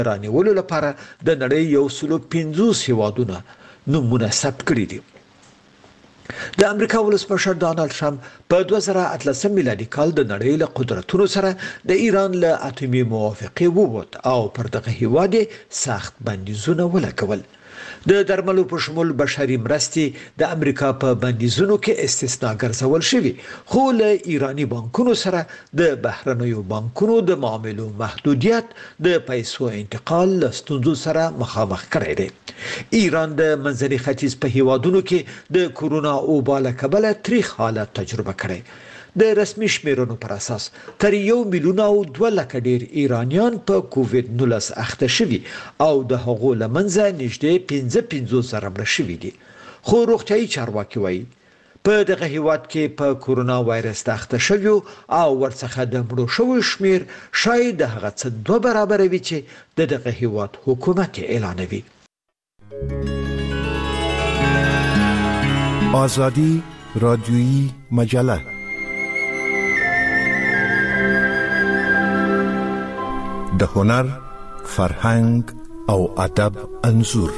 رانیولو لپاره د نړۍ 150 هیوادونه نومونه ثبت کړي دي. د امریکا ولسمشر ډانلډ ټرمپ په 2018 میلادي کال د نړۍ له قدرتونو سره د ایران له اتمي موافقه ووت او پر دغه هیواد سخت بندیزونه ولګول. د درملو په شمول بشري مرستې د امریکا په بندیزونو کې استثناء ګرځول شوی، خو له ایرانی بانکونو سره د بهرنیو بانکونو د معاملو محدودیت د پیسو انتقال له ستونزو سره مخامخ کړی دی. ایران د منځني ختیځ په هیوادونو کې د کورونا وبا له کبله تریخ حالت تجربه کړی. د رسمي شمیرونو پر اساس تر 1.2 میلیون ډیر ایرانیان په کووید 19 اخته شوي او د هغو لمنځه نږدې 55,000 مړه شوي دي. خو روغتیايي چارواکي وایي په دغه هیواد کې په کورونا وایرس اخته شوي او ورڅخه د مړو شویو شمیر شاید هغه څه 2 برابر وي چې دغه هیواد حکومت اعلانوي. آزادی رادیویی مجله د هنر، فرهنګ او ادب انځور.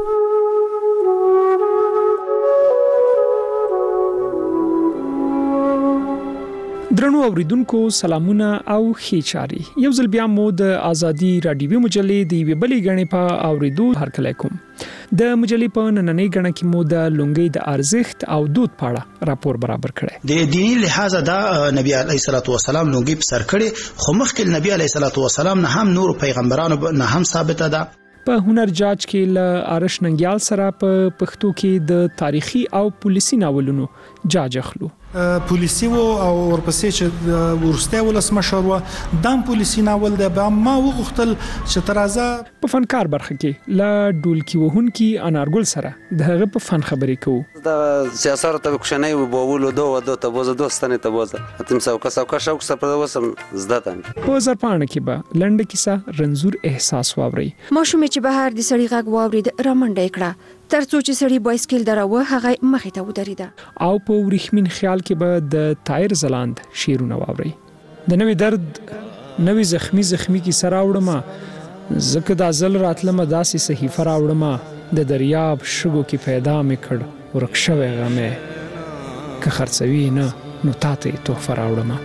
درنو اوریدونکو سلامونه او ښه چاري. یو ځل بیا مو د ازادي رادیوي مجلې د ویبلې غنې په اوریدو هرکلی کوم. د مجلې په نننۍ غنې کې مو د لونګۍ د ارزښت او دود په اړه راپور برابر کړی. د دیني لحاظ دا نبی علیه الصلاۃ والسلام لونګۍ په سر کړي، خو مخکې نبی علیه الصلاۃ والسلام نه هم نور پیغمبرانو نه هم ثابته ده. په هنر جاج کې ل آرش ننګیال سره په پښتو کې د تاریخي او پولیسي ناولونو جاج اخلو. پولیسي او ورپسې چې ورسته ولسمشر و دام پولیسي ناول ده به ما وغختل چې ترازه په فنکار برخه کې لا ډولکی وهونکي انارګل سره دغه په فن خبرې کوو. د سیاست ته کوښنۍ وبولو دوه ته بوزه دوستانه ته بوزه اتم سوکا شوک سره وسم زداتم په زرپانه کې به لنډه کیسه رنزور احساس واوري. ماشومې چې بهر د سړی غږ واورید رامنډه کړه ترڅو چې سړی بایسکل دراوه هغه مخې ته ودرېده. او په ورېښمین خیال کې به د تایر زلاند شیرونه واوري. د نوې درد نوې زخمی کی سره وړم زکه د ازل راتلمه داسې صحیفه راوړم د دریاب شګو کې پیدا مې کړ ورکشوي غمه که خرڅوي نه نو تاته تحفه راوړم.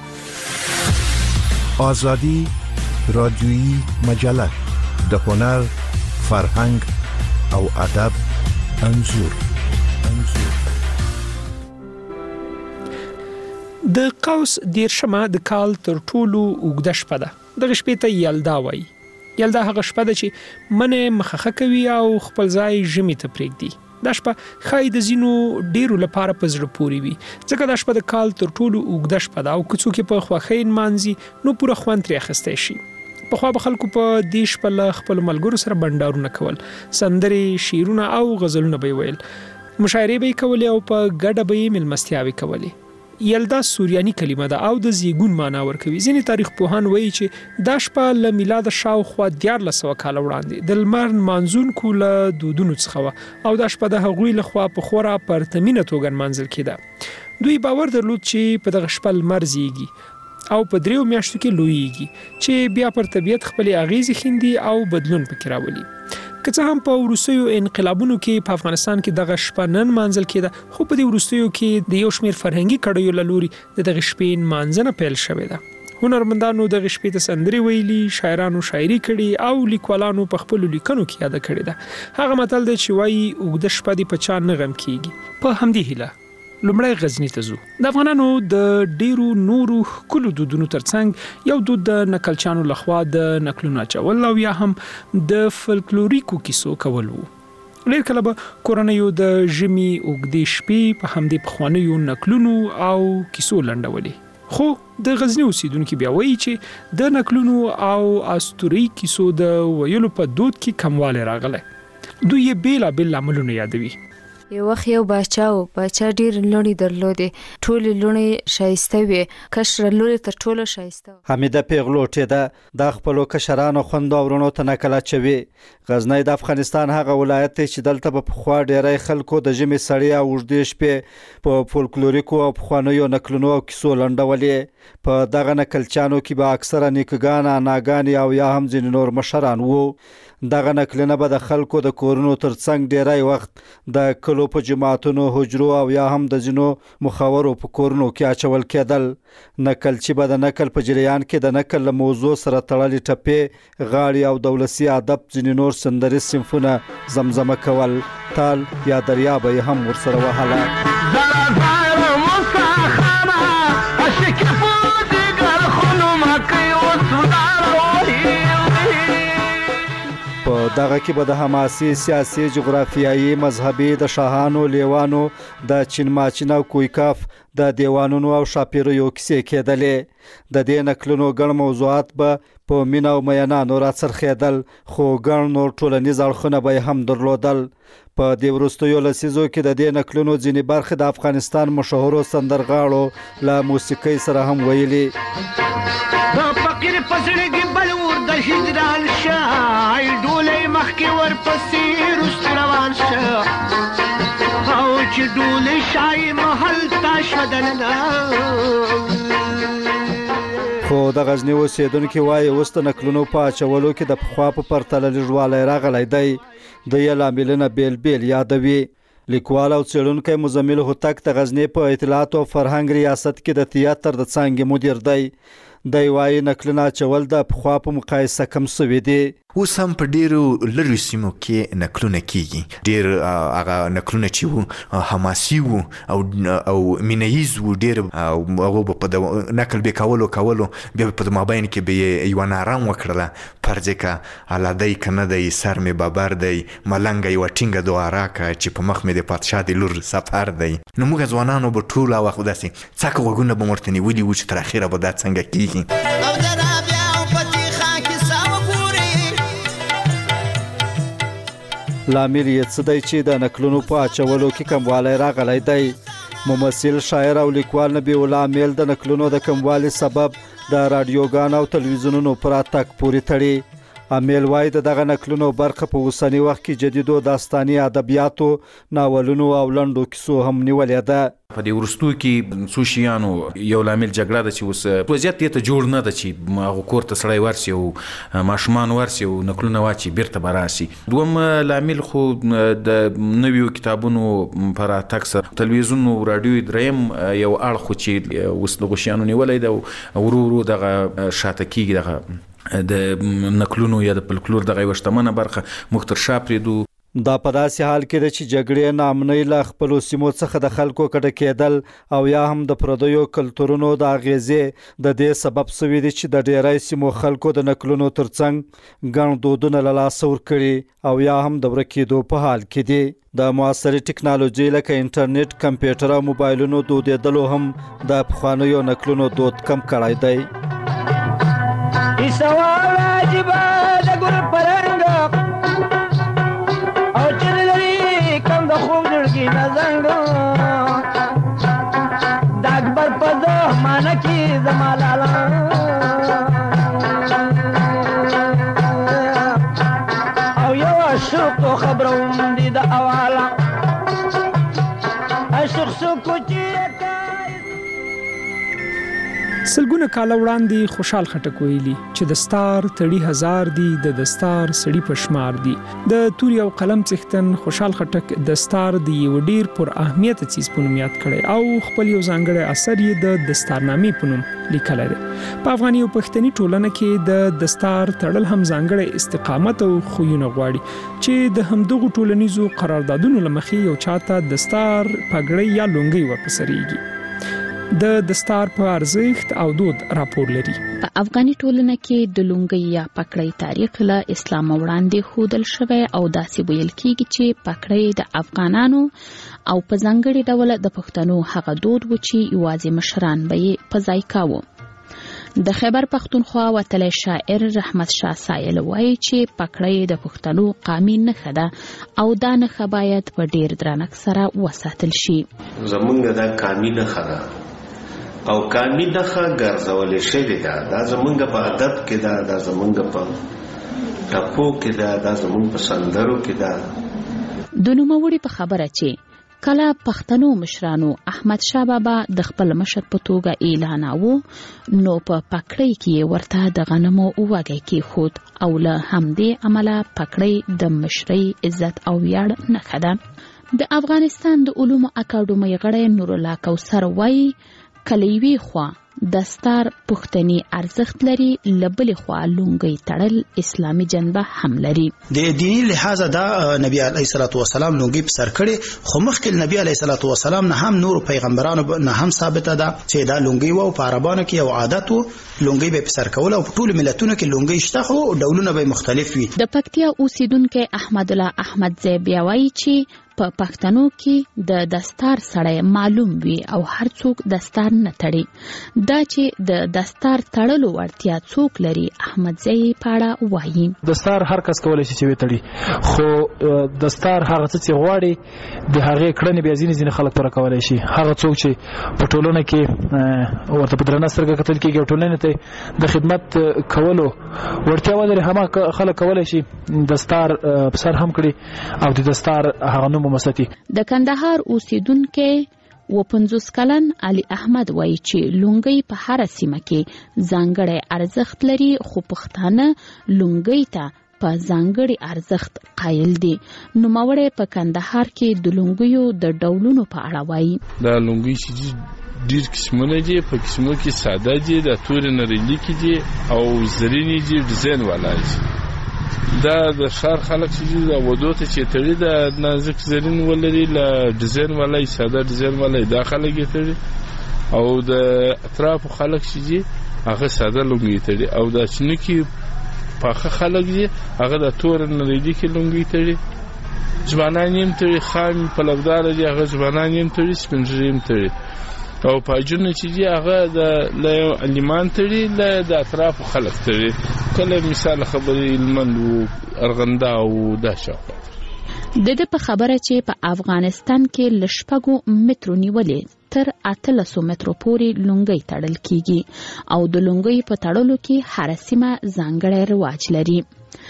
آزادی رادیویی مجله د هنر، فرهنګ او ادب انځور. د قوس دیرشمه د کال تر ټولو اوږده شپه ده. دغه شپې ته یلدا وایي. یلدا هغه شپه ده چې منې مخخه کوي او خپل ځای ژمي ته پرېږدي. دا شپه ښایي د ځینو ډیرو لپاره په زړه پورې وي ځکه دا شپه د کال تر ټولو اوږده شپه ده او که څوک په خوښۍ نمانځي نو پوره خوند ترې اخیستی شي. پخوا به خلکو په دې شپه له خپلو ملګرو سره بنډارونه کول، سندرې، شعرونه او غزلونه به یې ویل، مشاعرې به یې کولې او په ګډه به یې مېلمستیاوې کولې. یلدا سوریاني کلمه ده او د زیږون معنا ورکوي. ځینې تاریخ پوهان وایي چې دا شپه له میلاد شاوخوا 1400 کاله وړاندې د لمر نمانځونکو له دودونو څخه وه او دا شپه د هغوی لخوا په خورا پرتمینه توګه نمانځل کېده. دوی باور درلود چې په دغه شپه لمر زیږي او په 3 میاشتو کې لویږي چې بیا پر طبیعت خپل اغیزې خندي او بدلون پکې راولي. که څه هم په وروستیو انقلابونو کې په افغانستان کې دغه شپه نن مانځل کېده، خو په دې وروستیو کې د یو شمېر فرهنګي کړیو له لوري د دغه شپې نمانځنه پیل شوې ده. هنرمندانو دغه شپې ته سندرې ویلي، شاعرانو شاعري کړي او لیکوالانو په خپلو لیکنو کې یاده کړې ده. هغه متل دی چې وایي اوږده شپه دې په چا نه غم کېږي. په همدې هیله لومړی غزنی ته ځو. د افغانانو د ډیرو نورو ښکلو دودونو ترڅنګ یو دود د نکلچانو لخوا د نکلونو اچول او یا هم د فلکلوریکو کیسو کول وو. ډېر کله به کورنیو د ژمي اوږدې شپې په همدې پخوانیو نکلونو او کیسو لنډولې. خو د غزنی اوسیدونکي بیا وایي چې د نکلونو او اسطوري کیسو د ویلو په دود کې کموالی راغلی. دوی یې بیلابیل لاملونه یادوي. یو وخت یو باچا ډیر لونی درلودې، ټول لونی شایسته وي، کشر لوري تر ټولو شایسته. حمیده پیغلوټې ده د خپلو کشرانو خوندو ورونو ته نکل اچوي. غزنی د افغانستان هغه ولایت دی چې دلته په پخوا ډیری خلکو د ژمي سړې او اوږدې شپې په فولکلوریکو او پخوانیو نکلونو او کیسو لنډولې. په دغه نکلچانو کې به اکثره نیکګان ناګان او یا هم ځینې نور مشران وو. دغه نکلونه به د خلکو د کورونو ترڅنګ ډیری وخت د کلو په جماعتونو حجرو او یا هم د ځینو مخاورو په کورونو کې اچول کېدل. نکلچي به د نکل په جریان کې د نکل له موضوع سره تړلې ټپې غاړې او د ولسي ادب ځینې نور سندریز صنفونه زمزمه کول. تال یا دریا به یې هم ورسره وهله. په دغه کې به د حماسي، سیاسي، جغرافیایي، مذهبي، د شاهانو، لیوانو، د چین ماچین او کویکاف د دیوانونو او شاپیریو کیسې کېدلې. د دې نکلونو ګڼ موضوعات به په مینه او میانانو راڅرخېدل، خو ګڼ نور ټولنیز اړخونه به یې هم درلودل. په دې وروستیو لسیزو کې د دې نکلونو ځینې برخې د افغانستان مشهورو سندرغاړو له موسیقۍ سره هم ویلي. هجران شای ډولې مخکې ورپسې رست روان شه او چې ډولې شای محل تا شدلنا. خو د غزنی اوسیدونکو وایي اوس د نکلونو په اچولو کې د پخوا په پرتله لږوالی راغلی دی. د یې لاملونه بیل بیل یادوي. لیکوال او څېړونکی مزمل هوتک د غزنی په اطلاعات او فرهنګ ریاست کې د تیاتر د څانګې مدیر دی. دی وایي نکلونه اچول د پخوا په مقایسه کم سوي دي. اوس هم په ډیرو لرې سیمو کې نکلونه کیږي. ډیر هغه نکلونه چې وو حماسي وو او مینهیز وو. ډیر هغه په نکل به کولو بیا په مابین کې به یو نارام وکړله پرځې که الادی کنه دی سر می بابر دی ملنګ یو ټینګه دواره کا چې په مخ می د پادشاه د لور سفر دی. نو موږ ځوانانو به ټول وخت داسې څک وګونه به مرتنی ودی و چې تر اخره به دا څنګه کیږي. لامل یې څه دی چې د نکلونو په اچولو کې کموالی راغلی دی؟ ممثل، شاعر او لیکوال نبی الله امیل د نکلونو د کموالي سبب د رادیوګانو او تلویزیونونو پر اتک پورې تړي. امیل وایي د دغه نکلونو برخه په اوسني وخت کې جدیدو داستاني ادبیاتو، ناولونو او لنډو کیسو هم نیولې ده. په دې وروستو کې څو شیانو یو لامل جګړه ده چې اوس وضعیت دې ته جوړ نه ده چې هغه کور ته سړی ورسي او ماشومان ورسي او نکلونه واچي بیرته به راسي. دوم لامل خو د نویو کتابونو پر اتک سره تلویزیون او راډیو دریم یو اړخ چې اوس د غشیانو نیولې ده ورو ورو دغه شاته کېږي. دغه د نکلونو یا د فلکلور دغه یوه شتمنه برخه موږ تر شا پرېږدو. دا په داسې حال کې ده چې جګړې ناامنۍ له خپلو سیمو څخه د خلکو کډه کېدل او یا هم د پردیو کلتورونو د اغیزې د دې سبب سوي دي چې د ډیری سیمو خلکو د نکلونو ترڅنګ ګڼ دودونه له لاسه ورکړي او یا هم د ورکېدو په حال کې دي. د معاصرې ټکنالوژۍ لکه انټرنیټ، کمپیوټر او موبایلونو دودېدلو هم د پخوانیو نکلونو دود کم کړی دی. سلګونه کاله وړاندې خوشحال خټک ویلي چې د ستار تړي هزار دي د دستار سړي په شمار دي. د توري او قلم څښتن خوشحال خټک د ستار دی یو ډیر پر اهمیت چیز په نوم یاد کړي او خپل یو ځانګړی اثر یې د دستارنامې په نوم لیکلی دی. په افغاني او پښتني ټولنه کې د دستار تړل هم ځانګړی استقامت او خویونه غواړي چې د همدغو ټولنیزو قراردادونو له مخې یو چاته دستار، پګړۍ یا لونګۍ ورپسریږي. د دستار په ارزښت او دود راپور لري. په افغاني ټولنه کې د لونګۍ یا پګړۍ تاریخ له اسلام وړاندې ښودل شوی او داسې ویل کېږي چې پګړۍ د افغانانو او په ځانګړي ډول د پښتنو هغه دود و چې یوازې مشران به یې په ځای کاوه. د خیبر پښتونخوا وتلی شاعر رحمت شاه سایل وایي چې پګړۍ د پښتنو قامي نښه ده او دا نښه باید په ډیر درنښت سره وساتل شي. زمونږ دا قامي نښه ده او قامي نښه ګرځولې شوې ده. دا زمونږ په ادب کې ده، دا زمونږ په ټپو کې ده، دا زمونږ په سندرو کې ده. د نوموړي په خبره چې کله پښتنو مشرانو احمد شاه بابا د خپل مشر په توګه اعلاناوه نو په پکړی کې ورته د غنمو وږی کېښود او له همدې امله پکړی د مشرۍ عزت او ویاړ نښه ده. د افغانستان د علومو اکاډمۍ غړی نورالله کوثر وایي کله یوې خوا دستار پښتني ارزښت لري، له بلې خوا لونګۍ تړل اسلامي جنبه هم لري. د دینی لحاظ دا نبی علیه الصلاۃ والسلام لونګۍ په سر کړي، خو مخکې نبی علیه الصلاۃ والسلام نه هم نور پیغمبرانو نه هم ثابته ده چې دا لونګۍ وو په عربانو کې یو عادت وو، لونګۍ به په سر کول او په ټول ملتونو کې لونګۍ شته، خو ډولونه به مختلف وي. د پکتیا اوسیدونکو احمد الله احمدزی بیا وایي چې په پښتنو کې د دستار سړی معلوم وي او هر څوک دستار نه تړي. دا چې د دستار تړلو وړتیا څوک لري احمدزی په اړه وایي. دستار هر کس کولی شي چې وتړي، خو دستار هغه څه چې غواړي د هغې کړنې بیا ځینې خلک پوره کولی شي. هغه څوک چې په ټولنه کې ورته په درنه سترګه کتل کېږي او ټولنې ته د خدمت کولو وړتیا ولري، هماغه خلک کولی شي دستار په سر هم کړي او د دستار هغه نوم ومساتي. د کندهار اوسیدونکو 50 کلن علي احمد وایي چې لونګۍ په هر سیمه کې ځانګړی ارزښت لري، خو پښتانه لونګۍ ته په ځانګړي ارزښت قایل دي. نوموړی په کندهار کې د لونګیو د ډولونو په اړه وایي. دا لونګۍ چې ډیر قسمونه دي، په قسمو کې ساده دي، د تورې نریلي کې دي او زرینې دي، ډیزاین والا دي. دا د ښار خلک چې د ودو ته چې تړي د نازک زرین ولري، له ډیزاین والا ساده ډیزاین والا دا خلک یې تړي، او د اطرافو خلک چې دي هغه ساده لونګۍ تړي، او د چنکي پاخه خلک دي هغه د تور نریلي کې لونګۍ تړي. ځوانان یې هم تړي، خام پلودار دي هغه ځوانان یې هم تړي، سپین ږیري هم تړي، او پاجونه چې دي هغه د لیمان تړي، له د اطرافو خلک تړي. کله مثال خبرې هلمند و ارغنده او دا شاوخوا. د ده په خبره چې په افغانستان کې له 6 مترو نیولې تر 18 مترو پورې لونګۍ تړل کیږي او د لونګۍ په تړلو کې هر سیمه ځانګړی رواج لري.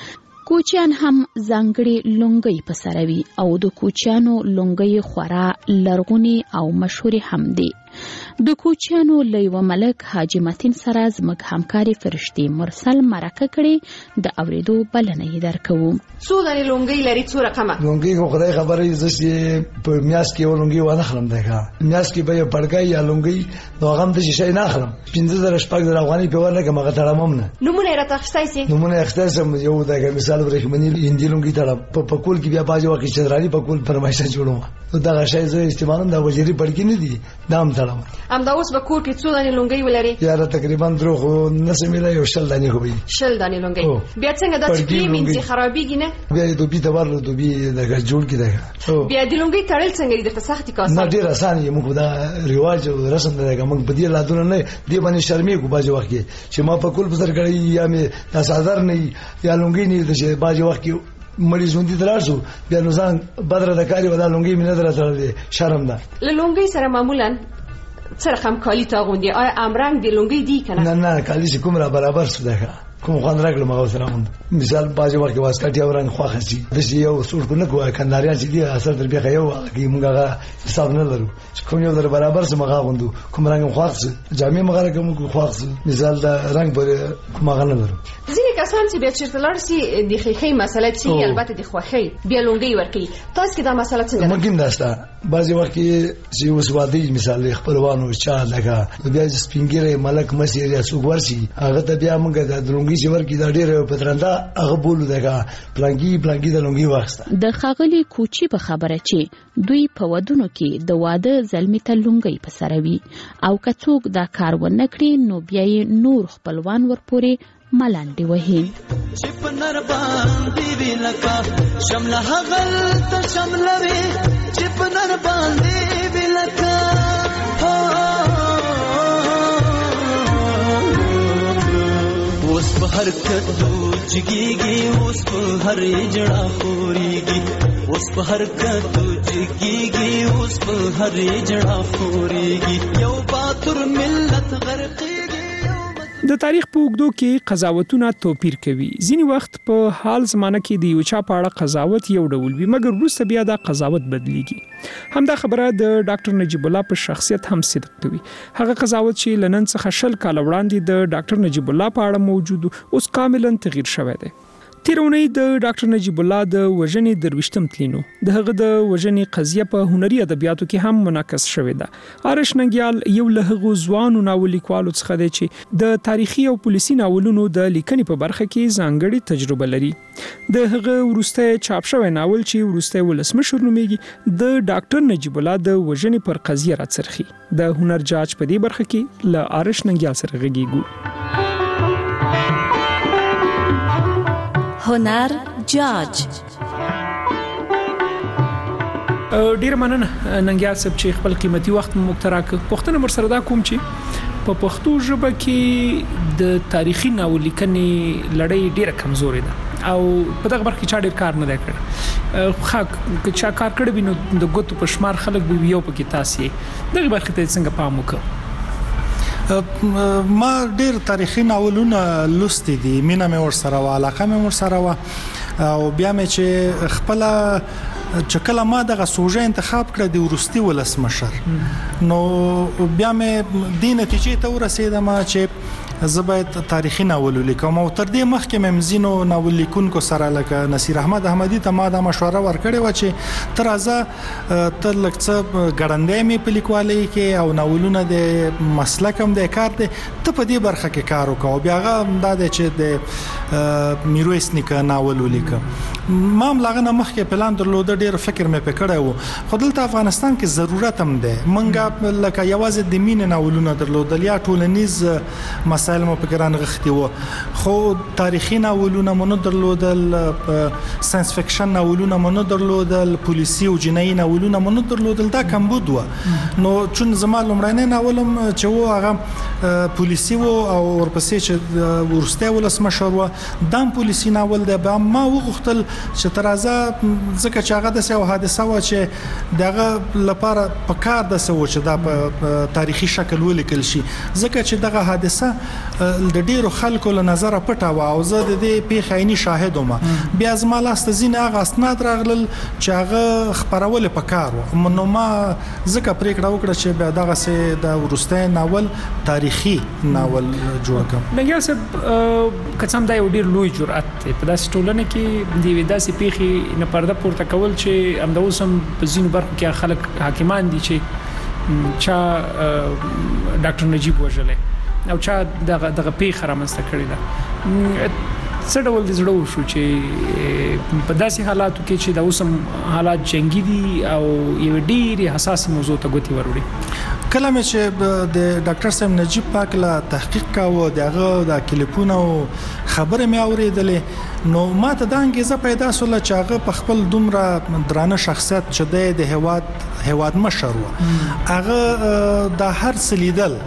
کوچیان هم ځانګړي لونګۍ په سر وي او د کوچیانو لونګۍ خورا لرغوني او مشهوري هم دي. د کوچیانو له یوه ملک حاجي متین سره زموږ همکاري فرشتي مرسل مرکه کړې، د اورېدو بلنه یې درکوو. څو دانې لونګۍ لري، څو رقمه لونګۍ؟ خو خدای خبره زه چې په میاشت کې یو لونګۍ وانه خلم دی، میاشت کې به یو پړکۍ یا لونګۍ نو هغه هم د شي نه اخلم. 15,000 شپږ افغانۍ په ورنه کوم هغه تړم نه. نمونه یې راته اخیستی سي؟ نمونه یې اخیستی سم. یو د مثال ورېښمینې هندي لونګۍ تړم، په پکول کې بیا بعضې وخت کې چدراني پکول فرمایشه جوړوم، نو دغه شی زه استعمالوم. دا وزیري پړکې نه دي، دا هم تړم. همدا اوس به کور کې څو دانې لونګۍ ولري؟ یاره تقریبا درو خو نسه میله یو 60 دانې خو به 60 دانې لونګۍ. بیا څنګه دا چې پرېمینځي خرابېږي نه؟ بیا یې دوبي ته ورلو، دوبي دغه جوړ کړي دغه. بیا د لونګۍ تړل څنګه دي؟ درته سختي که نه ډېر اسان یې. موږ دا رواج او رسم دی دغه، موږ په دې لادونه نه دې باندې شرمېږو بعضې وخت کې چې ما په کول په سر کړی یا مې دا څادر نه یا لونګۍ نه د چې بعضې وخت کې مړی ژوندي درار شو بیا نو ځان بدره د کاري ودا لونګۍ مې نه در تړلې، شرم ده. له لونګۍ سره معمولا څه رقم کالي تاغوندي؟ آیا امرنګ د لونګۍ دی کنه؟ نه کالي چې کوم را برابر شو ده، کوم خوان راغلم هغه سره مونږ. مثال بعضې وخت کې واسکټ یو رنګ خوښه شي، داسې یو سوټ کو نه کوه. کندهاریان چې دي اثر تر بیا یو کې موږ هغه حساب نه لرو چې کوم یو در برابر سم هغه غوندو، کوم رنګ خوښ شي جامې مغره کوم خوښ شي، مثال دا رنګ پر کوم هغه نه لرو. ځینې کسان چې بیا چېرته لاړ شي د خیښۍ مسله چې البته د خوښۍ بیا لونګۍ ورکوي، تاسو کې دا مسله څنګه ده؟ ممکن دا شته. بعضې وخت کې چې اوس واده مثال خپلوانو چا لکه بیا چې سپین ږیری ملک مسیر یا څوک ورشي هغه ته بیا موږ د لونګۍ چې ورکړي دا ډېر په درنده هغه بولو دغه پلانګي د لونګۍ واخیسته. د ښاغلي کوچي په خبره چې دوی په ودونو کې د واده زلمي ته لونګۍ په سر وي او که څوک دا کار ونه کړي نو بیا یې نور خپلوان ورپورې ملانډې وهي. چې په نر باندې وي لکه شمله هغلته شمله وي، چې په نر باندې وي لکه اوس په هر کتو جګیږي، اوس په هر جړه خوريږي، اوس په هر کتو جګیږي، اوس په هر جړه خوريږي، یو باتور ملت غرقيږي. د تاریخ په اوږدو کې قضاوتونه توپیر کوي. ځینی وخت په حال زمانه کې د یو چا په اړه قضاوت یو ډول وي، مګر وروسته بیا دا قضاوت بدلیږي. همدا خبره د ډاکټر نجیب الله په شخصیت هم صدق کوي. هغه قضاوت چې لنن څخه 20 کال وړاندې د ډاکټر نجیب الله په اړه موجود اوس کاملا تغییر شوی دی. تیرونی د ډاکټر نجیب الله د وژنې درويشتم تلینو د هغه د وژنې قضیه په هنري ادبیاتو کې هم منعکس شوې ده. آرش ننګیال یو له هغو ځوانو ناوللیکوالو څخه دی چې د تاریخي او پولیسي ناولونو د لیکنې په برخه کې ځانګړي تجربه لري. د هغه ورسته چاپ شوی ناول چې ورسته ولسمشر نومیږي د ډاکټر نجیب الله د وژنې پر قضیه راڅرخي. د هنر جاج په دې برخه کې له آرش ننګیال سره غږیږو. هنر جاج. ډیر مننه ننګیال صاحب چې خپل قیمتي وخت مو تراک. پښتنه مر سره دا کوم چې په پښتو ژبه کې د تاریخي ناول لیکنې لړۍ ډیره کمزوري ده او په دغه برخه کې چا ډیر کار نه دی کړی. خو که چا کار کړی وي نو د ګوتو په شمار خلک به یو پکې تاسو دغه برخه ته څنګه پام وکړو؟ ما ډیر تاریخي ناولونه لوستي دي، مینه مې ورسره و، علاقه مې ورسره و، او بیا مې چې خپل چې کله ما دغه سوژه انتخاب کړ د ورستي ولسمشر نو بیا مې د نتیجې ته ورسېدم چې زه باید تاریخي ناول ولیکم. او تر دې مخکې مې مزینو ناول لیکونکو سره لکه نصیر احمد احمدی ته ما د مشوره ورکړې و چې تر ازه تر لکڅه ګړندې مې په لیکوالۍ کې او ناولونه د مسلکم د کار دي ته په دې برخه کې کار وکاو. بیا هغه دا د چې د میرویس نیکه ناول ولیکم. ما ملغه مخکې پلان درلود، ډیر فکر مې پکړی و، خو دلته افغانستان کې ضرورت هم ده. منګه لکه یوازې د مینې ناولونه درلودل یا ټولنیز مسایل مو پکې رانغښتي وو، خو تاریخي ناولونه مونږ درلودل، ساينس فکشن ناولونه مونږ درلودل، پولیسي او جنایي ناولونه مونږ درلودل. دا کمبود و. نو چون زما لومړنی ناولم چې و هغه پولیسي و او ورپسې چې ورسته ولسمشر و دام پولیسي ناول ده. به ما وغوښتل چې ترازه ځکه چې هغه د سیو حادثه و چې دغه لپاره په کار د سو چې دا په تاریخي شکل ولیکل شي، ځکه چې دغه حادثه د ډیرو خلکو له نظر پټه و او زه د دې پیښې عیني شاهد وم. بیا زما لاس ته ځینې هغه اسناد راغلل چې هغه خبرول په کار و. نو ما ځکه پریکړه وکړه چې بیا دغه سه د ورسته ناول تاریخي ناول جوړ کړم. نګیا صاحب قسم دا یو ډیر لوی جرأت دی په داسې ټولنه کې دی داسې پیښې نه پرده پورته کول چې همدا اوس هم په ځینو برخو کې خلک حاکمان دي چې چا ډاکټر نجیب وژلې او چا دغه پیښه رامنځته کړې ده. څه ډول د زړه وشو چې په داسې حالاتو کې چې د اوسم حالات جنگي دي او یو ډېری حساس موضوع ته ګوتی وروړي؟ کله مې چې د ډاکټر صاحب نجیب پاک لا تحقیق کاوه دغه د کلیپونو خبره مې اوریدلې نو ما ته د انګیزه پیدا سول چې هغه په خپل دومره درانه شخصیت چې د هواد مشر و هغه د هر سلیدل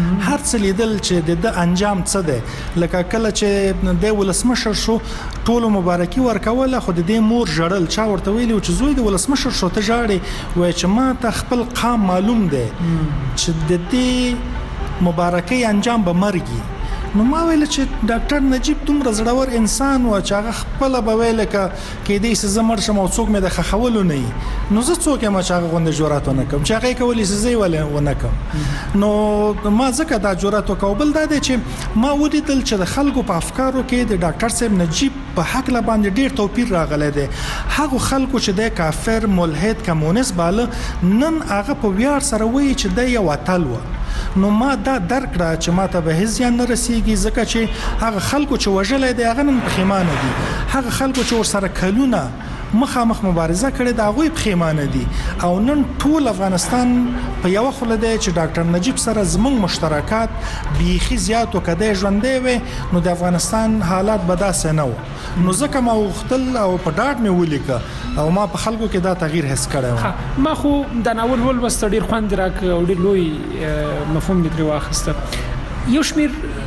چې د انجام څه ده لکه کله چې د ولسمشر شو ټول مبارکي ورکوله خو د دې مور جړل چا ورته ویلو چې زوی د ولسمشر شو ته جاړي وای چې ما ته خپل قام معلوم ده چې د دې مبارکي انجام به مرګي. نو ما ویل چې ډاکټر نجیب دومره زړور انسان و چې هغه خپل به ویل کې دې څه زمر شم او څوک مې د خخولو نه نو زه څوک ما چې هغه غونډه جوړات نه کوم چې هغه کولی زه ولې ونه کوم. نو ما ځکه دا جوړات وکول دا چې ما ولیدل چې د خلکو په افکارو کې د ډاکټر صاحب نجیب په حق لا باندې ډیر توپیر راغلی دی. هغه خلکو چې د کافر ملحد کمونیست باله نن هغه په ویاړ سره وایي چې د یو اتل و. نو ما دا درک را چې ما ته به هیڅ ځان نه رسیږي ځکه چې هغه خلکو چې وژلې دي هغه نن پښیمانه دي، هغه خلکو چې ورسره کلونه مخامخ مبارزه کړې دا غوي پښیمانه دي او نن ټول افغانستان په یو خله دی چې ډاکټر نجیب سره زمونږ مشترکات بیخي زیات وکړي ژوندې وي نو د افغانستان حالات به داسې نه و. نو ځکه ما وختل او په ډاډ مې ولیکه او ما په خلکو کې دا تغییر حس کړی و. ما خو د ناول ولوست ډیر خوند راک او ډیر لوی مفهوم دې واخیسته. یو شمیر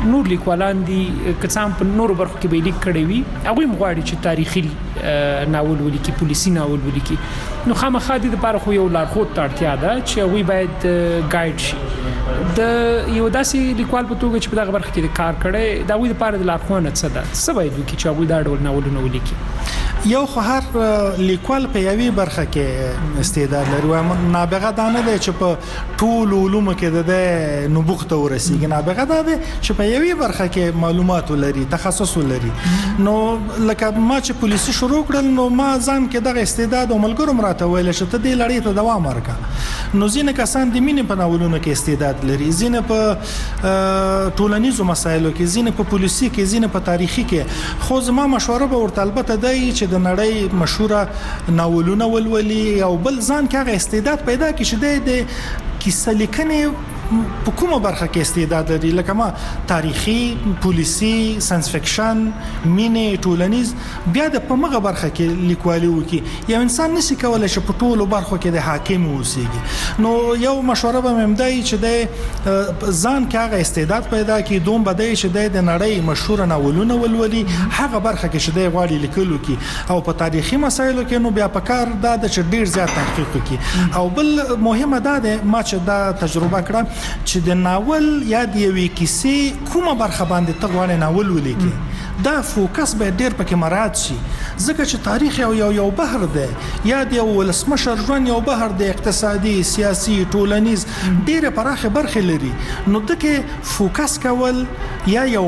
نور لیکوالان دي کڅام په نور برخو کې به لیک کړي وي هغه مغواړي چې تاریخي ناول ولیکي پولیسي ناول ولیکي نو خامخا دي د لپاره خو یو لارښود ته اړتیا ده چې هغه باید ګایډ شي د یو داسې لیکوال په توګه چې په دغه برخه کې د کار کړي دا وی د لپاره د لارښوونه څه ده څه باید وکړي چې هغه دا ډول ناولونه ولیکي یو خو هر لیکوال په یوې برخه کې استعداد لري او نابغه دا نه دی چې په ټول علوم کې د نبوغ ته ورسیږي نابغه دا دی چې په یوې برخه کې معلومات لري تخصص لري نو لکه ما چې پولیسي شروع کړل نو ما ځان کې دغه استعداد او ملګرو مراته ویل چې ته دې لړۍ ته دوام ورکړه نو ځینې کسان د مینې په ناولونو کې استعداد لري ځینې په ټولنیزو مسایلو کې ځینې په پولیسي کې ځینې په تاریخي کې خو زما مشوره به ورته البته دی چې د نړۍ مشهوره ناولونه ولولي او بل ځان کې هغه استعداد پیدا کړي چې د کیسه لیکنې په کومه برخه کې استعداد لري لکه ما تاریخي پولیسي ساينس فکشن مینه ټولنیز بیا د په مغه برخه کې لیکوالي وکي یو انسان نشي کولای چې په ټولو برخو کې د حاکم اوسېږي نو یو مشوره به ممدای چې د ځان کې هغه استعداد پیدا کړي دوم بدای چې د نړۍ مشهور ناولونه ولولي هغه برخه کې چې د غواړي لیکلو کې او په تاریخي مسایلو کې نو بیا په کار دا چې ډیر زیات تحقیق وکړي او بل مهمه ده ما چې دا تجربه کړم چې د ناول یا د یوې کیسې کومه برخه باندې ته غواړې ناول ولیکي دا فوکس به ډیر پکې مراعات شي ځکه چې تاریخ یو بحر دی یا د یو ولسمشر ژوند یو بحر دی اقتصادي سیاسي ټولنیز ډیره پراخه برخه لري نو دغه فوکس کول یا یو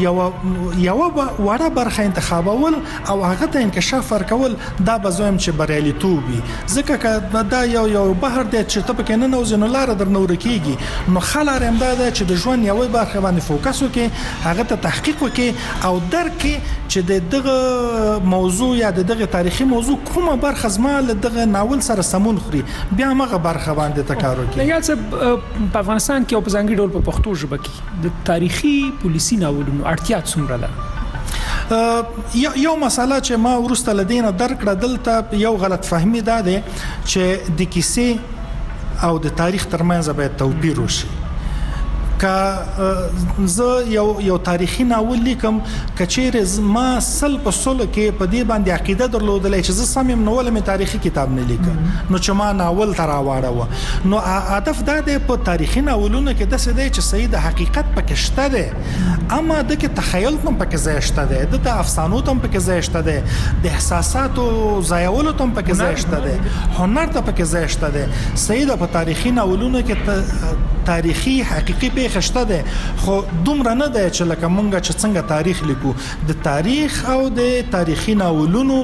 وړه برخه انتخابول او هغه ته انکشاف ورکول دا به زویم چې بریالیتوب وي ځکه دا یو بحر دی چې ته پکې نه نوځنو لار درنو رکیږي نو خلار امداد چې د ژوند یوې برخه باندې فوکس وکړي هغه ته تحقیق وکړي او درکې چې دغه موضوع یا دغه تاریخي موضوع کومه برخه زما له دغه ناول سره سمون خوري بیا هغه برخه باندې تکار وکړي یا څه په افغانستان کې او په ځانګړي ډول په پښتو ژبه کې د تاریخي پولیسي ناولونو اړتیا څومره ده یو مسله چې ما ورسته لدینه درکړه دلته یو غلط فهمي ده چې د کیسې او د تاریخ ترمنځ باید توپیر وشي که زه یو تاریخي ناول لیکم کچېره ما سل په سل کې په دې باندې عقیده درلودلې چې زه سم نو ولې تاریخي کتاب نه لیکم نو چې ما ناول تر واړه نو هدف دا دی په تاریخي ناولونو کې د څه دی چې صحیح د حقیقت پکې شته دی اما د کې تخیل هم پکې ځای شته دی د افسانو هم پکې ځای شته دی د احساساتو ځایولو هم پکې ځای شته دی هنر ته پکې ځای شته دی صحیح د په تاریخي ناولونو کې تاریخي حقيقي خشته ده خو دومره نه ده چې لکه مونږ چې څنګه تاریخ لیکو د تاریخ او د تاریخي ناولونو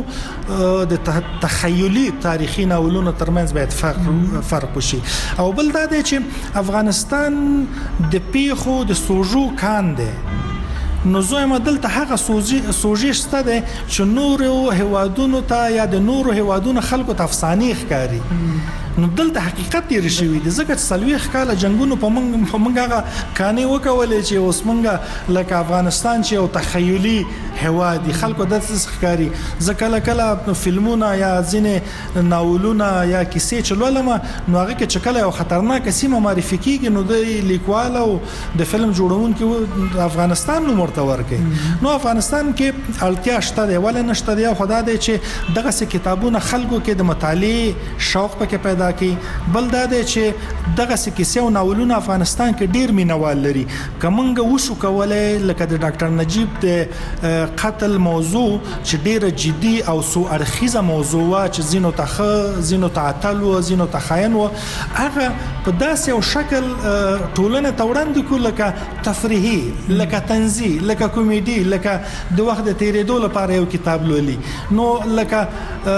د تخیلي تاریخي ناولونو ترمنځ باید فرق وشي او بل دا ده چې افغانستان د پیخو د سوژو کان ده نو زویم دلته هغه سوژې شته ده چې نورو هوادونو ته یا د نورو هوادونو خلکو ته افسانې ښکاري نو دلته حقیقت تیر شوی دی ځکه چې سلويخ کاله جنگونو په موږ هغه کاني وکولې چې اوس موږ لکه افغانستان چې یو تخیلي هواد دي خلکو د ښکاری ځکه کله فلمونه یا ځینې ناولونه یا کیسې چلولم نو هغه کې چې کله یو خطرناک سیمه معرفي کیږي نو د لیکوال او د فلم جوړونکو افغانستان نو مرته ورکي نو افغانستان کې اړتیا شته دی ولې نشته دی خدای دې چې دغه څه کتابونه خلکو کې د مطالعه شوق پکې پیدا کی بل دا دی چې دغه کیسې او ناولونه افغانستان کې ډیر مینوال لري کومنګ وشو کولای لکه د ډاکټر نجیب د قتل موضوع چې ډیره جدي او سو اړخیزه موضوع وا چې زینو تعطل او زینو تخاین او هغه په داسې یو شکل ټولنه توړاندې کو لکه تفریحي لکه تنزیه لکه کامیډي لکه د وخت د تیرېدو لپاره یو کتاب لولي نو لکه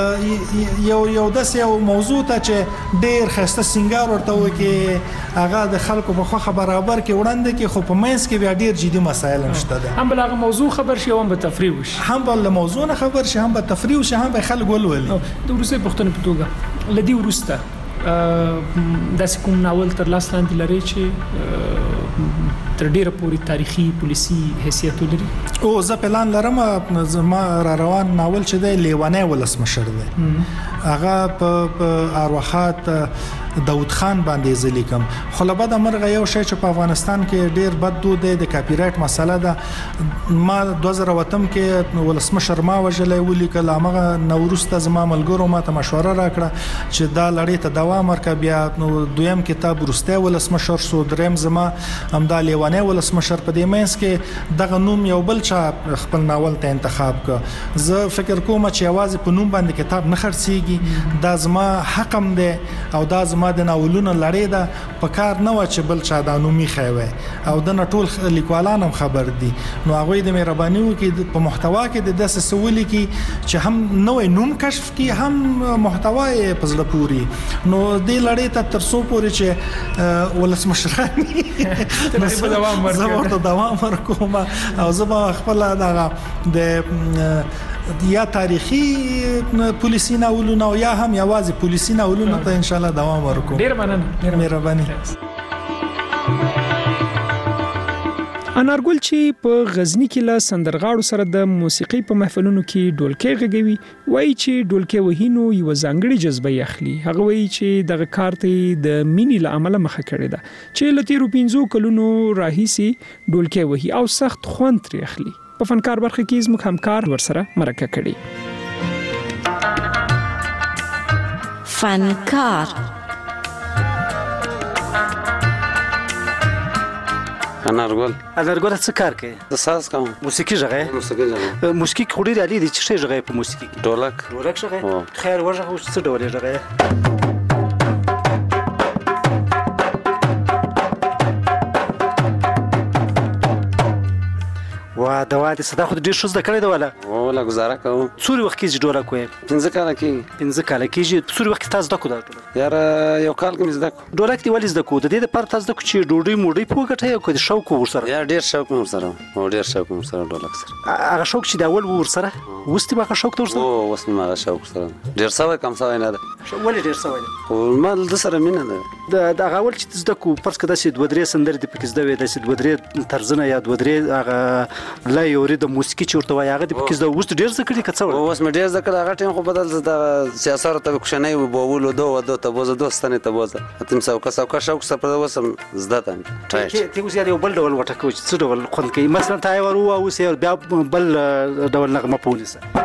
یو داسې یو موضوع ته چې ډیر خسته سنگار ورته وکي هغه د خلکو په خو برابر کې وړاندې کې خو په مینس کې بیا ډیر جدي مسایل نشته ده هم بل هغه موضوع خبر شي هم به تفریح وشي هم بل موضوع نه خبر شي هم به تفریح وشي هم به خلک ولولي د روسي پښتون په توګه لدی ورسته داسې کوم ناول تر لاس لاندې لري چې تر ډیره پوری تاریخي پولیسي حیثیت لري او زه پلان لرم زما را روان ناول چې دی لیوانی ولسمشر دی هغه په ارواحات داود خان باندې زلیکم خو له بده مرغه یو شی چې په افغانستان کې ډیر بد دود دی د کاپی رایټ مسله ده ما 2008 کې ولسمشر ما وجلې ولیکل هغه نوروسته زما ملګرو ما ته مشوره راکړه چې دا لړۍ ته دوام ورکړه بیا نو دویم کتاب ورسته ولسمشر سو دریم زما همدا لیوانی ولسمشر په دې مینس کې دغه نوم یو بل چا خپل ناول ته انتخاب ک زه فکر کوم چې आवाज په نوم باندې کتاب نه خرڅيږي دا زما حقم دی او دا زما د ناولونو لړۍ ده په کار نه و چې بل چا دا نومي خوي او د ټول لیکوالان هم خبر دي نو هغه د مهرباني وکي په محتوا کې د داسې سوالي کې چې هم نوې نوم کشف کی هم محتوا یې پزله پوری نو د لړۍ ته تر څو پورې چې ولسمشرانی په دوام ورکوم او زما خپل دغه د یا تاریخي پولیسي ناولونه او یا هم یوازې پولیسي ناولونه ته ان شاء الله دوام ورکوم ډیر مننه مهرباني انارګل چې په غزنی کې له سندرغاړو سره د موسیقي په محفلونو کې ډولکې غږوي وایي چې ډولکې وهینو یو ځانګړي جذبه اخلي هغه وایي چې دغه کار ته د مینې له عمله مخه کړی ده چې لته رو 15 کلونو راهیسي ډولکې وهي او سخت خوند ترې اخلي په فنکار برخه کې زموږ همکار ورسره مرکه کړي فنکار انارګل څه کار کوي د ساز کوم موسیقي ژغه موسیقي خوري علي دي چې ژغه په موسیقي ډولک ژغه خیر ورغه څه ډول ژغه وا دا وادي صدا خو ډیر شوز د کړی دا ولا گزاره کوم څوري وخت کې ډولک کوي 15 کال کې څوري وخت تاسو د کو دا یار یو کال کې زده کو ډولک دی ولې زده کو د دې لپاره تاسو د کو چې ډوډۍ موډۍ پوګټه یو کو شوق ورسره یا ډیر شوق ورسره او ډیر شوق ورسره ډولک سره هغه شوق چې دا اول ورسره وستي ما شوق ورسره او وسنه ما شوق سره ډیر سوي کم سوي نه ده ولې ډیر سوي خو ما د سره مینه ده د هغه ول چې زده کو پرس کده سي 2-3 سندر د پکې زده وي د سي 2-3 طرزنه یا 2-3 هغه لا یوري د موسیقي چورته وای هغه د پکې زده وست ډیر ذکر کڅو اوس مې ډیر ذکر هغه ټیم خو بدل د سیاست ته کوښنۍ وبولو دوه ته بوزه دوستانه ته بوزه اتم سوکا شوق سره وسم زده ته ته اوس یو بل ډول وټکو چې څه ډول خوند کوي مثلا تای ورو او سیر بیا بل ډول نغمه پولیسه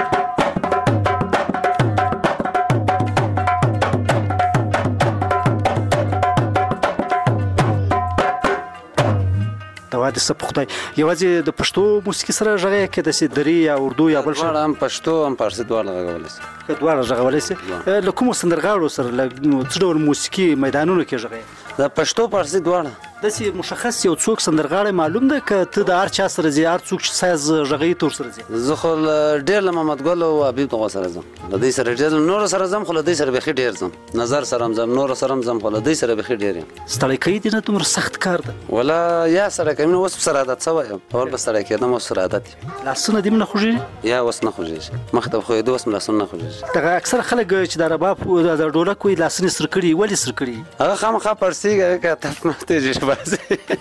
د سپخته یوازې د پښتو موسیقي سره ژغه کې د سیدری یا اردو یا بل څه هم پښتو هم فارسی دواړه غوړل شي له کوم سندرغاړو سره څه ډول موسیقي میدانونو کې ژغه د پښتو فارسی دواړه د سی مشخص یو څوک سندرغاړی معلوم ده ک ته د هر چا سره زی هر څوک ساز ژغې تور سره زی زه خو ډیر له محمد ګل او حبیب تو سره زم د دې سره ډیر نور سره زم خو د دې سره به ډیر زم نظر سره زم نور سره زم خو د دې سره به ډیر ستړی کوي دي نه تمر سخت کار ده ولا یا سره کوي نو وس سره عادت سوی اول بس سره کېدم وس سره عادت لاسونه دې نه خوږي یا وس نه خوږي مخته خو دې وس لاسونه نه خوږي دا اکثر خلک چې د رباب د ډولک وي لاسونه سر کړي ولی سر کړي هغه خامخا پرسیږي که تاسو نه تیږي بازي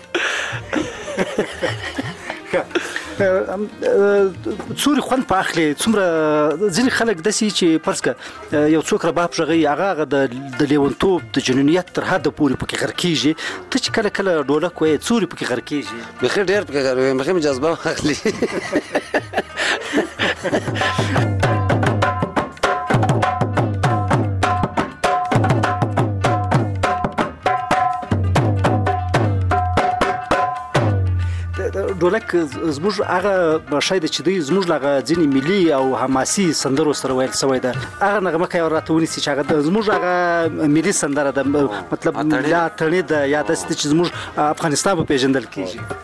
څوري خوند په اخلي څومره ځینې خلک دسي چې پرسکه یو څوک رباب ژغي هغه د لیونتوب د جنونیت تر حد پورې پکې غر کیږي ته چې کله کله ډولک وې څوري پکې غر کیږي بخیر ډیر پکې غر وې مخه جذبه اخلي ډولک زموږ هغه شاید چې دی زموږ لغه ځینې ملي او حماسي سندرو سره ویل شوی ده هغه نغمه کوي راته ونیسي چې هغه زموږ هغه ملي سندره ده مطلب لا تړي ده یا د چې زموږ افغانستان په پیژندل کیږي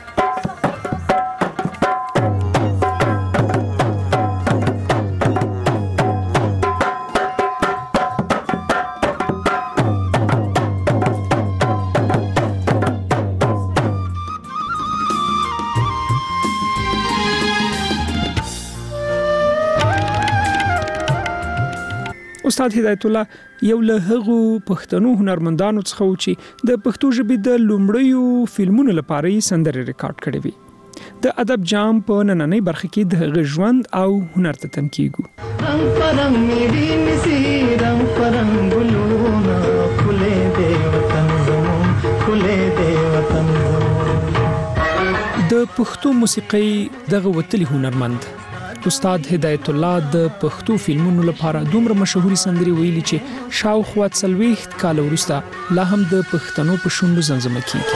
استاد هدایت الله یو له هغو پښتنو هنرمندانو څخه و چې د پښتو ژبې د لومړیو فلمونو لپاره یې سندرې ریکارډ کړې وي د ادب جام په نننۍ برخه کې د هغه ژوند او هنر ته تم کیږو. رنگ فرنگ میری نسی رنگ فرنگ گلونا کھلے دے وطن زمون کھلے دے وطن زمون. د پښتو موسیقۍ دغه وتلی هنرمند استاد هدایت الله د پښتو فلمونو لپاره دومره مشهوري سندري ویلي چې شاوخوا 40 کال وروسته لا هم د پښتنو په شونډو زمزمه کیږي.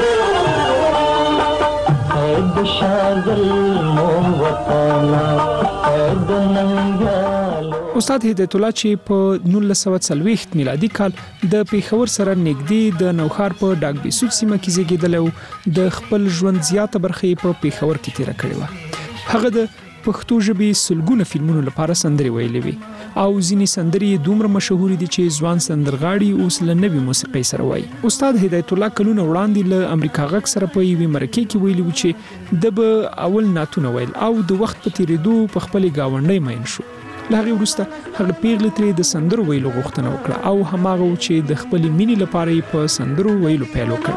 استاد هدایت الله چې په 1940 میلادي کال د پیښور سره نږدې د نوخار په ډاک بیسوت سیمه کې زیږیدل او د خپل ژوند زیاته برخه په پیښور کې تیر کړې و. هغه د پښتو ژبې سلګونه فلمونو لپاره سندري ویلې وي او ځینې سندري دومره مشهور دي چې ځوان سندرغاړي اوس له نوې موسیقۍ سره وایي. استاد هدایت الله کلونه وړاندې له امریکا غږ سره په یوې مرکه کې ویلي و چې د به اول ناتونه ویل او د وخت په تیریدو په خپل گاونډي مین شو. لهغه وروسته هغه پیغلې ترې د سندرو ویلو غوښتنه وکړه او هماغه چې د خپل مینې لپاره په سندرو ویلو پیل وکړ.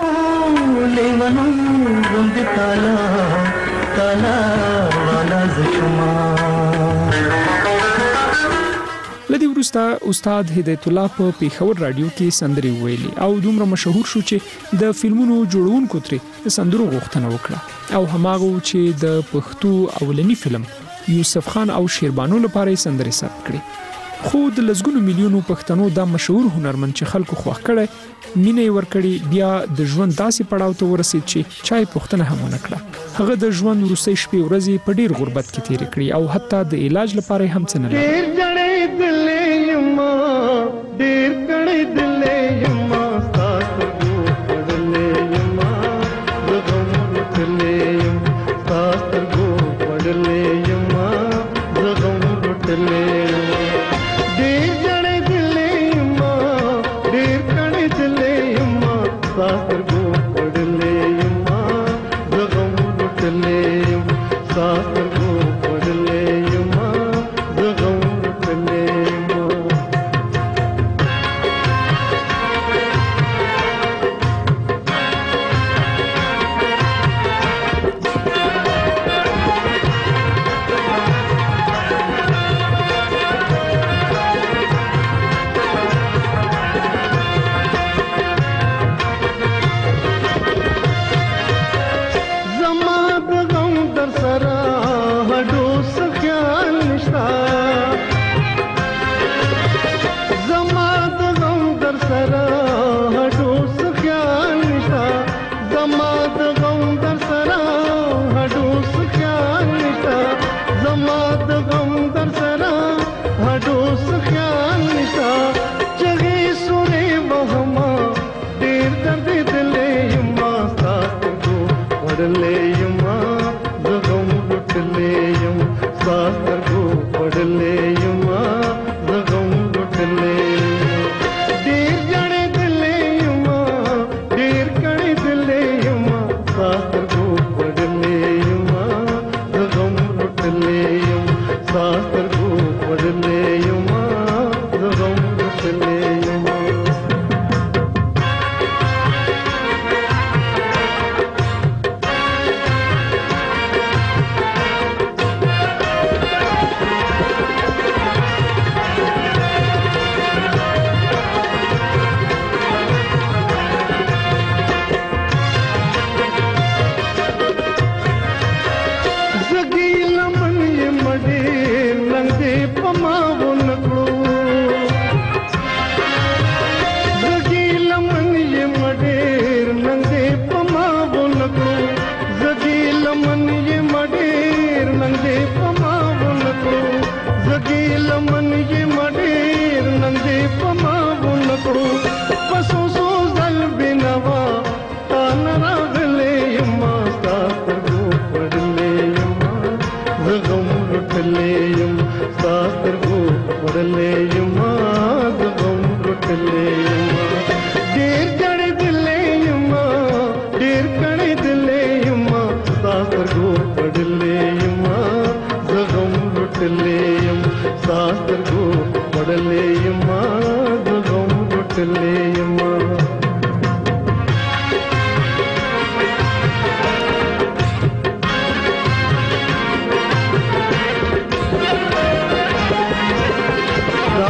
لدی وروسته استاد هدایت الله په پیښور رادیو کې سندري ویلي او دومره مشهور شو چې د فلمونو جوړونکو ترې د سندرو غوښتنه وکړه او هماغه چې د پښتو اولنی فلم یوسف خان او شیربانو لپاره سندري ثبت کړي. خو د لزګونو میلیونو پښتنو دا مشهور هنرمند چې خلکو خوښ کړي مینه ورکړي بیا د ژوند داسې پړاو ته ورسید چې چای پښتنه هم ونکړه. هغه د ژوند وروستۍ شپې ورځې په ډیر غربت کې تیر کړي او حتی د علاج لپاره هم څه نه لري. ډیر جړې دلې یما ډیر کړې دلې یما تاسو پړلې یما زغم وټلې یما تاسو پړلې یما زغم وټلې ډیر جړې دلې یما ډیر کړې دلې یما تاسو پړلې یما زغم وټلې یما تاسو پړلې یما زغم وټلې یما.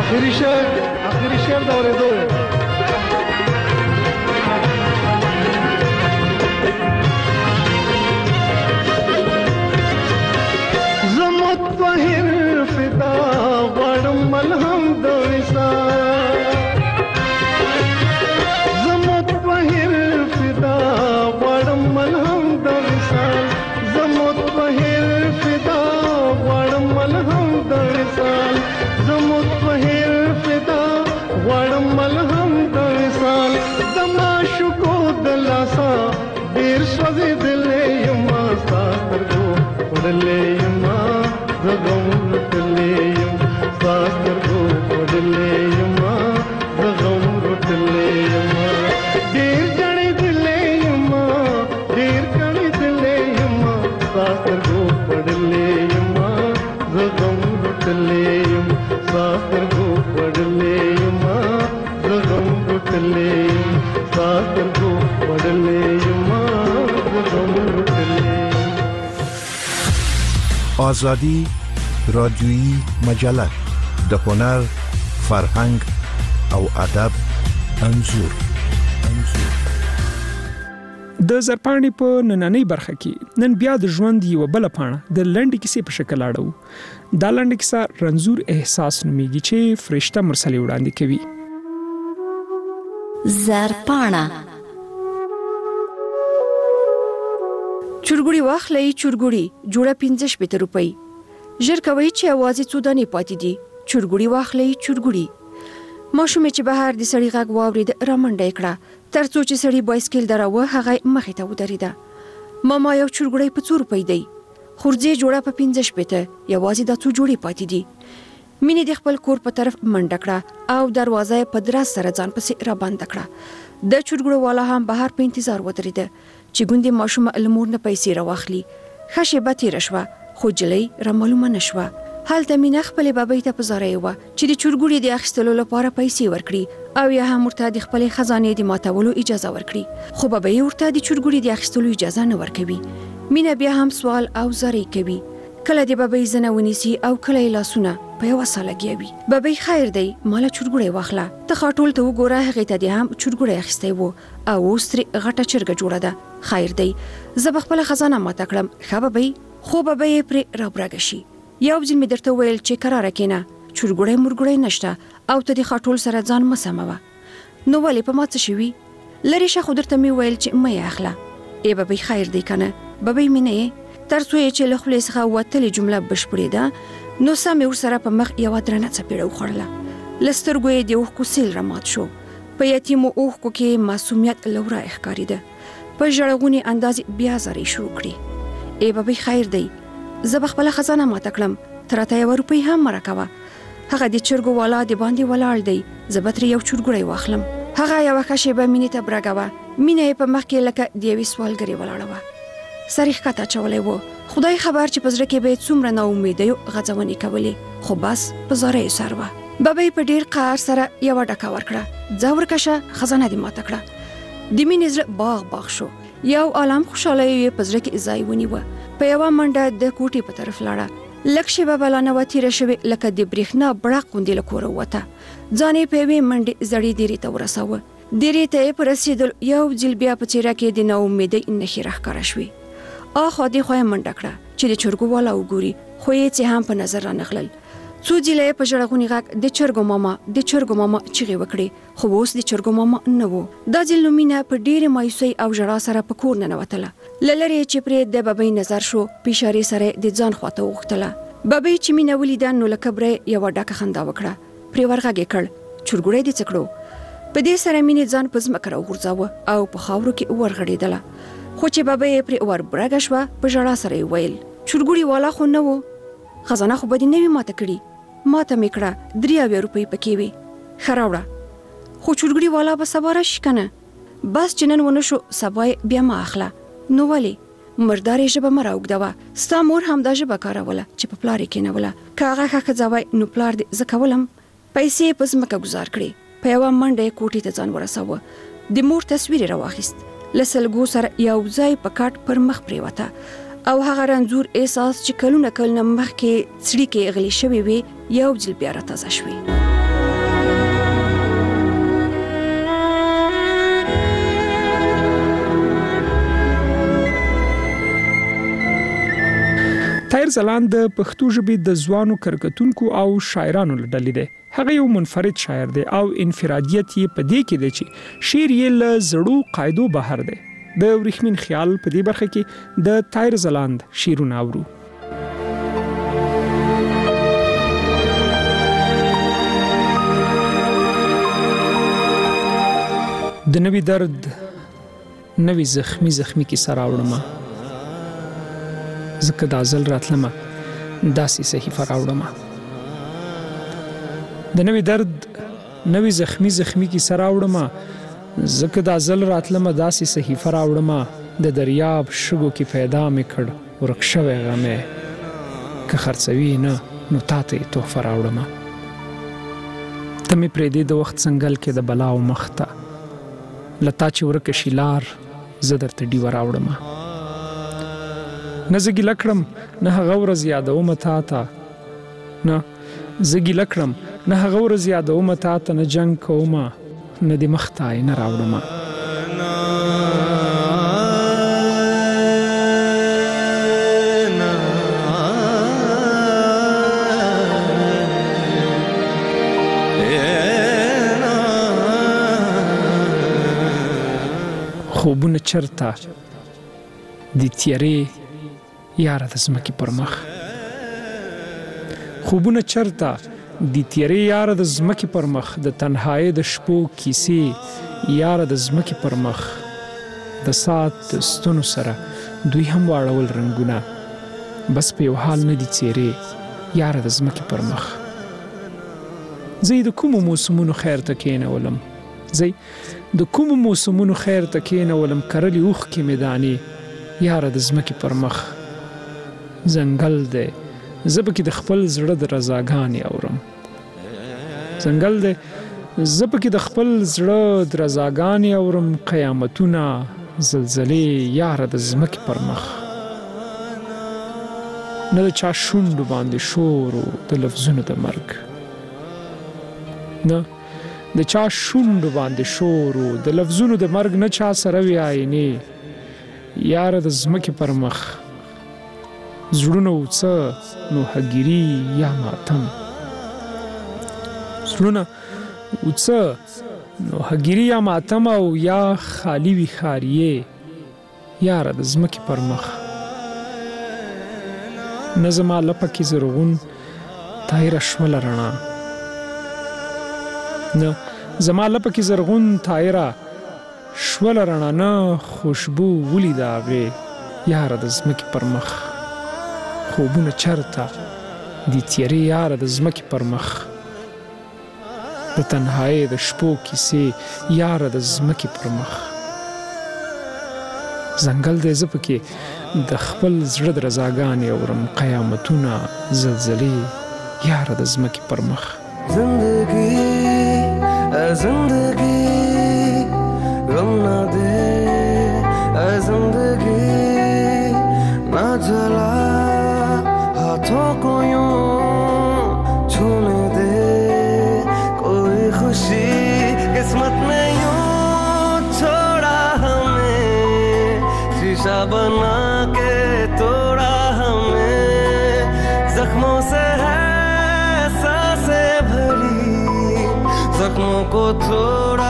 اخري شعر دا اورېدو زمت طاهر فدا غواړم ملهم د وصال زمت طاهر فدا غواړم ملهم د وصال زمت طاهر فدا غواړم ملهم د وصال زمت طاهر فدا غواړم ملهم د وصال دما شکو دلاسا ډیر سوځي دلې یما ساترګو وړلې یما زغم وټلې یم ساترګو وړلې یما زغم وټلې یما ډیر جړې دلې یما ډیر کړې دلې یما ساترګو وړلې یما زغم وټلې یم ساترګو وړلې یما زغم وټلې یم ساترګو وړلې یما زغم وټلې آزادی رادیویی مجله د هنر فرهنګ او ادب انځور د زرپاڼې په نننۍ برخه کې نن بیا د ژوند یو بل پاڼه د لنډ کیسې په شکل اړو دا لنډ کیسه رنځور احساس نومېږي چې فرشته مرسلې وړاندې کوي زرپاڼه چورګوړي واخلې چورګوړي جوړه 15 روپۍ ژر کوي چې اوازې څو دانې پاتې دي چورګوړي واخلې چورګوړي ماشوم چې بهر د سړی غږ واورید رامنډه کړه ترڅو چې سړی بایسکل دراوه هغه مخې ته ودرېده ماما یو چورګوړي په 2 روپۍ دی خورځې جوړه په 15 یوازې د 2 جوړې پاتې دي مینې د خپل کور په طرف منډه کړه او دروازه په دراز سره ځان پسې را بند کړه د چورګوړو والا هم بهر په انتظار ودرېده چې ګوندې ماشوم المور نه پیسې راوخلي خشه به تیر شوه خو جلې را معلومه نشوه هلته مینا خپل بابای ته پزارې و چې د چورګوړي د اخیستلو لپاره پیسې ورکړي او یا هم ورته د خپل خزانه د ماتولو اجازه ورکړي خو بابای ورته د چورګوړي د اخیستلو اجازه نه ورکوي مینا بیا هم سوال او زری کوي کله د بابای زنه ونیسي او کله لاسونه په یو سالګیوي بابای خیر دی مال چورګوړي واخله ته خاطول ته وګوره هغه ته د هم چورګوړي اخیستي وو او ستري غټه چرګه جوړه ده خیر دی زه خپل خزانه ماته کړم خبابای خو بابای پر رابراګشي یو ځل می درته ویل چې قرار کینه چورګوړي مرګوړي نشته او ته د خاطول سره ځان مسموه نو ولې په ماته شوی لری شه خو درته می ویل چې مې اخله ای بابای خیر دی کنه بابای مینه ترڅو چې له خپل څخه وتلې جمله بشپړې ده نو سم ور سره په مخ یو درنه څپېړه وخړله لسترګو یې د اوخ کو سیل رمات شو په یتیم اوخ کو کې معصومیت لورا ښکاریده په ژړغونی انداز بیا زری شروع کړي ای بابای خیر دی زه خپل خزانه ماته کړم ترته یو روپۍ هم مرکوه هغه د چرګو والا د باندې ولاړ دی زبتر یو چورګړی واخلم هغه یو خشه به مینې ته برګوه مینې په مخ کې لکه د یوې سوالګری ولاړه سریخ کته چولې وو خدای خبر چې پزړه کې به څومره نا امیده یو غځونې کولې خو بس پزاره یې سروه بابای په ډیر قهر سره یو ډکا ورکړه ځاور کشه خزانه دې ماته کړه د مینې زړه باغ شو یو عالم خوشاله یې پزړه کې ځای ونیوه په یو منډه د کوټې په طرف لاړه لکشه بابا لانه وتیره شوی لکه د برېښنا بړق غوندې لکوره وته ځانې په وی منډه زړې دیری ته ورساوه دیری ته پر رسیدل یو ځل بیا په چیرې کې د نا امیده انخې راخاره شوی اخو دې خو منډه کړه چې د چرګو والا وګوري خو یې چې هم په نظر را نغلل څو ځله په جړغونی غږ د چرګو ماما چیغې وکړي خو اوس د چرګو ماما نه وو دا ځل نو مینا په ډېر مایوسۍ او ژړا سره په کور نه وتله لری چې پرې د بابای نظر شو پېښاري سره د ځان خواته وختله بابای چې مینا ولیدان نو لکبره یو ډکه خندا وکړه پرې ورغږې کړ چرګوړې دې څکړو په دې سره مینې ځان په ځمکه راغورځاوه او په خاورو کې ورغړېدله خو چې بابا یې پر اور برګه شو په ژړا سره ویل چورګوړي والا خو نه وو خزانه خو به دې نه وي ماته کړی ماته میکړه 3 روپۍ پکې وي خراوړه خو چورګوړي والا به سبا راشي کنه بس جنن ونه شو سبا بیا ما اخله نو ولی مردارې ژبه مې راوګدوه ستا مور هم دا ژبه کاروله چې په پلار کې نه وله کاغه ښځوي نو پلار دې زه کولم پیسې په ځمکه گزار کړې په یوه منډه کوټې ته ځان ورساوه د مور تصویر راواخیست لسلګو سره یو ځای په کاټ پر مخ پریوته او هغه رنځور احساس چې کلونه مخکې څړي کې غلي شوی وي یو ځل بیا را تازه شوی طاهر ځلاند د پښتو ژبې د ځوانو کرکټونکو او شاعرانو له ډلې دی. هغه یو منفرد شاعر دی او انفرادیت یې په دې کې دی چې شعر یې له زړو قاعدو بهر دی. د ورېښمین خیال په دې برخه کې د طاهر ځلاند شعرونه اورو. د نوی درد نوی زخمی کی سره راوړم، زکه د ازل راتلم داسې صحیفه راوړم. د نوی درد نوی زخمی کی سره راوړم، زکه د ازل راتلم داسې صحیفه راوړم. د دریاب شګو کې پیدا مې کړ ورک شوی غمه، که خرڅوي نه نو تاته تحفه راوړم. ته مې پرېږدې د وخت څنګل کې د بلا او مخته، لتا چې ورکه شي لار زه درته ډیوه راوړم. نه زه ګیله کړم نه هغه ورځ یادومه تا ته، نه زه ګیله کړم نه هغه ورځ یادومه تا ته، نه جنګ کومه نه دې مخته آینه راوړم. خوبونه چرته د تیارې یاره د ځمکې پر مخ، خوبونه چرته د تیارې یاره د ځمکې پر مخ، د تنهایی د شپو کیسې یاره د ځمکې پر مخ. د ساعت د ستنو سره دوی هم واړول رنګونه، بس په یو حال نه دي څیرې یاره د ځمکې پر مخ. زه د کومو موسمونو خیر ته کېنولم، زه د کومو موسمونو خیر ته کېنولم، کرلې اوښکې مې دانې یاره د ځمکې پر مخ. ځنګل دی زه پکې د خپل زړه د رضاګانې اورم، ځنګل دی زه پکې د خپل زړه د رضاګانې اورم. قیامتونه زلزلې یاره د ځمکې پر مخ، نه د چا شونډو باندې شور و د لفظونو د مرګ، نه د چا شونډو باندې شور و د لفظونو د مرګ، نه چا سره وي آینې یاره د ځمکې پر مخ. زړونه وڅه نو هګیري یا ماتم، زړونه وڅه نو هګیري یا ماتم، او یا خالی وي خاریې یاره د ځمکې پر مخ. نه زما لپه کې زرغون طاهره شوله رڼا، نه زما لپه کې زرغون طاهره شوله رڼا، نه خوشبو ولید هغې یاره د ځمکې پر مخ. خوبونه چرته د تیارې یاره د ځمکې پر مخ، د تنهایی د شپو کیسې یاره د ځمکې پر مخ. ځنګل دی زه پکې د خپل زړه د رضاګانې اورم، قیامتونه زلزلې یاره د ځمکې پر مخ. زندگی غم نہ دے، زندگی نہ جلا ہاتھوں کو یوں چھونے دے، کوئی خوشی قسمت نے یوں چھوڑا ہمیں، شیشہ بنا کے توڑا ہمیں، زخموں سے ہے سانسیں بھری، زخموں کو تھوڑا